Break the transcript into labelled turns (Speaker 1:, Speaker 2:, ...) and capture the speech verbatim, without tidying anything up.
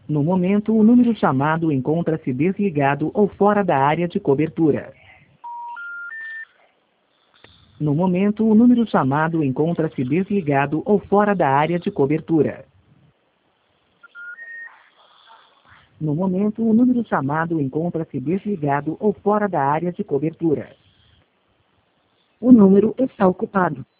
Speaker 1: No momento, o número chamado encontra-se desligado ou fora da área de cobertura. No momento, o número chamado encontra-se desligado ou fora da área de cobertura. No momento, o número chamado encontra-se desligado ou fora da área de cobertura.
Speaker 2: O número está ocupado.